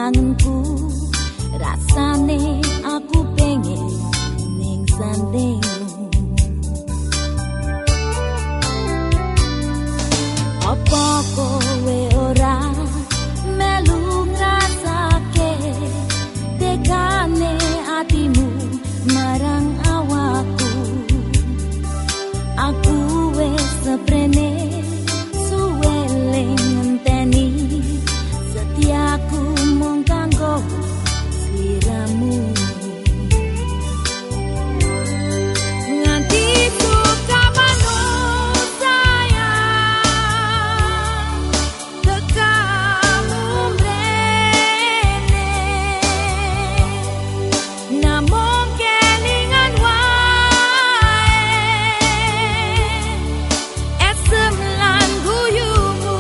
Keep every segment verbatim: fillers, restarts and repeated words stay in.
kangenku rasane aku pengen ning sandingmu. Apa kowe ora melu ngrasake tekane atimu marang awakku? Aku wis seprene suwe ngenteni setiaku mung kanggo sliramu. Nganti suka manut sayang tekamu mrene, namun kelingan wae esem lan guyumu.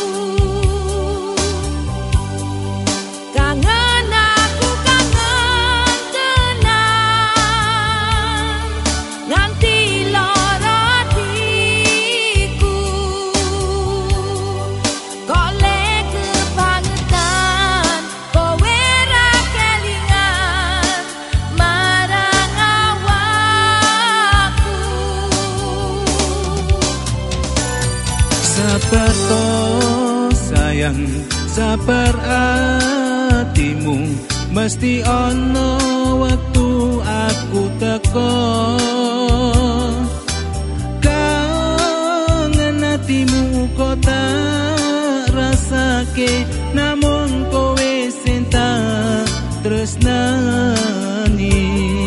Kangen aku kangen tenan nganti lara atiku, golek kebangetan kowe ra kelingan marang awakku. Sabar to sayang, sabar atimu, mesti ono waktu aku teko. Kangen atimu kok tak rasake, namun kowe sing tak tresnani.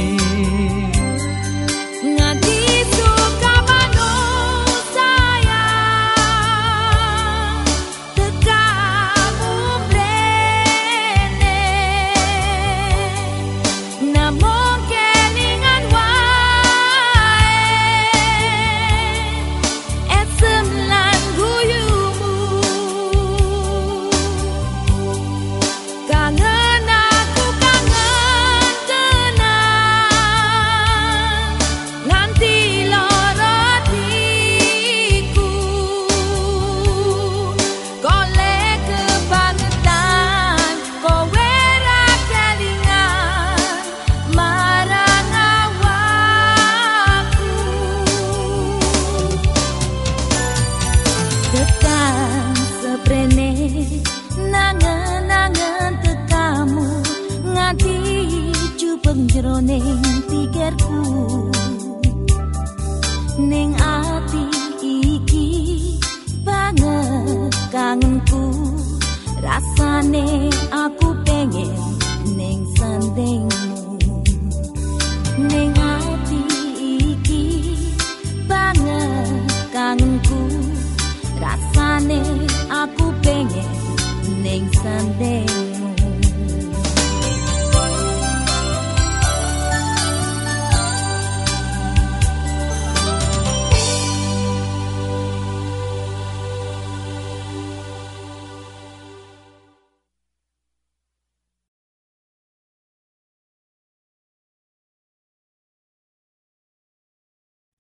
Nganti suka manut sayang tekamu mrene, namun kelingan wae esem lan guyumu. Kangen aku kangen tenan nganti lara atiku, golek kebangetan kowe ra kelingan marang awakku. Tekan seprene nangen-nangen tekamu nganti cupeng jroning pikirku. Ning ati iki banget kangenku rasane